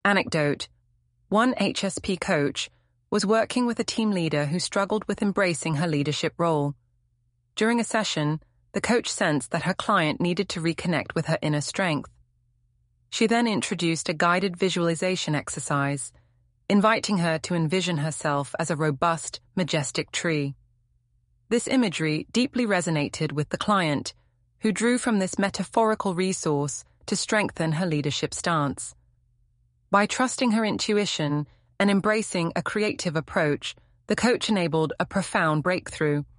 Anecdote: one HSP coach was working with a team leader who struggled with embracing her leadership role. During a session, the coach sensed that her client needed to reconnect with her inner strength. She then introduced a guided visualization exercise, inviting her to envision herself as a robust, majestic tree. This imagery deeply resonated with the client, who drew from this metaphorical resource to strengthen her leadership stance. By trusting her intuition and embracing a creative approach, the coach enabled a profound breakthrough,